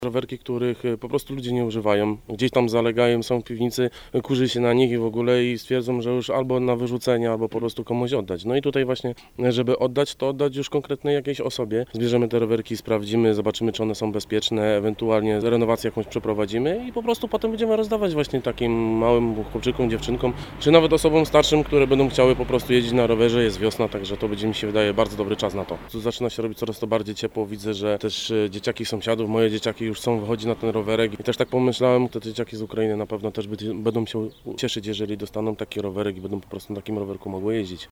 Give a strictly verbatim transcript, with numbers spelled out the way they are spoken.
Rowerki, których po prostu ludzie nie używają, gdzieś tam zalegają, są w piwnicy, kurzy się na nich i w ogóle i stwierdzą, że już albo na wyrzucenie, albo po prostu komuś oddać. No i tutaj właśnie, żeby oddać, to oddać już konkretnej jakiejś osobie. Zbierzemy te rowerki, sprawdzimy, zobaczymy, czy one są bezpieczne, ewentualnie renowację jakąś przeprowadzimy i po prostu potem będziemy rozdawać właśnie takim małym chłopczykom, dziewczynkom, czy nawet osobom starszym, które będą chciały po prostu jeździć na rowerze. Jest wiosna, także to będzie, mi się wydaje, bardzo dobry czas na to. Tu zaczyna się robić coraz to bardziej ciepło, widzę, że też dzieciaki sąsiadów, moje dzieciaki już są, wychodzi na ten rowerek i też tak pomyślałem, te dzieciaki z Ukrainy na pewno też będą się cieszyć, jeżeli dostaną taki rowerek i będą po prostu na takim rowerku mogły jeździć.